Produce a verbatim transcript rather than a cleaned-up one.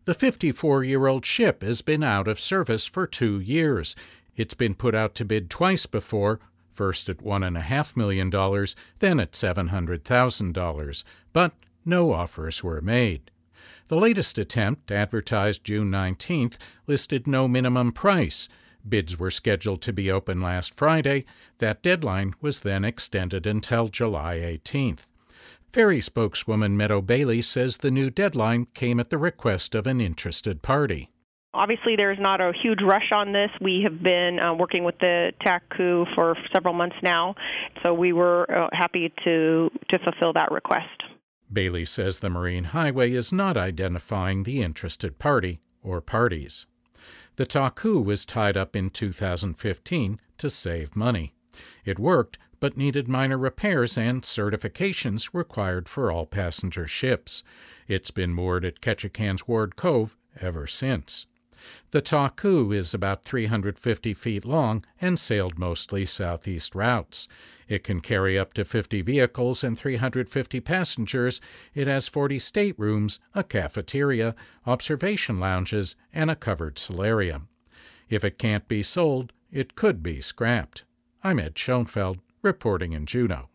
The fifty-four-year-old ship has been out of service for two years. It's been put out to bid twice before, first at one point five million dollars, then at seven hundred thousand dollars, but no offers were made. The latest attempt, advertised June nineteenth, listed no minimum price. Bids were scheduled to be open last Friday. That deadline was then extended until July eighteenth. Ferry spokeswoman Meadow Bailey says the new deadline came at the request of an interested party. Obviously, there's not a huge rush on this. We have been uh, working with the T A C U for several months now, so we were uh, happy to, to fulfill that request. Bailey says the Marine Highway is not identifying the interested party or parties. The T A C U was tied up in two thousand fifteen to save money. It worked, but needed minor repairs and certifications required for all passenger ships. It's been moored at Ketchikan's Ward Cove ever since. The T A C U is about three hundred fifty feet long and sailed mostly southeast routes. It can carry up to fifty vehicles and three hundred fifty passengers. It has forty staterooms, a cafeteria, observation lounges, and a covered solarium. If it can't be sold, it could be scrapped. I'm Ed Schoenfeld, reporting in Juneau.